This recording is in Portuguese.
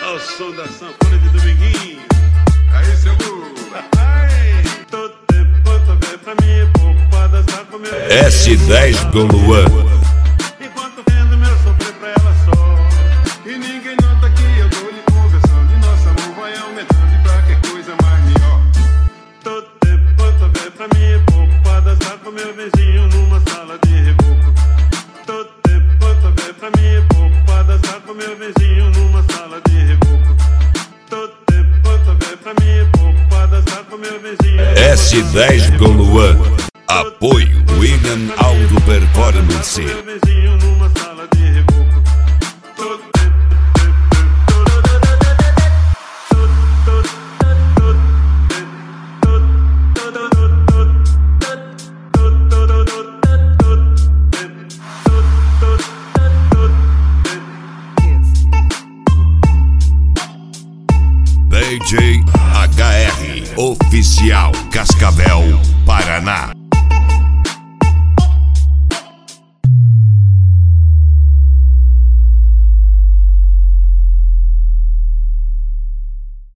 Ao som da sanfona de Dominguinho. Aí, seu burro. Todo tempo quanto vê pra mim, poupada, sabe como eu S10 com Luan. Enquanto vendo meu sofrer pra ela só. E ninguém nota que eu tô lhe conversando. E nosso amor vai aumentando e pra que coisa mais melhor. Todo tempo quanto vê pra mim, poupada, sabe como meu vizinho numa sala de reboco. Todo tempo quanto vê pra mim, poupada, sabe como meu vizinho numa sala de reboco. Todo tempo quanto vê pra mim, poupada, sabe como meu vizinho. S10 com Luan. Apoio William Auto Performance. Meu vizinho numa sala de reboco. Todo tempo. DJ HR Oficial Cascavel, Paraná.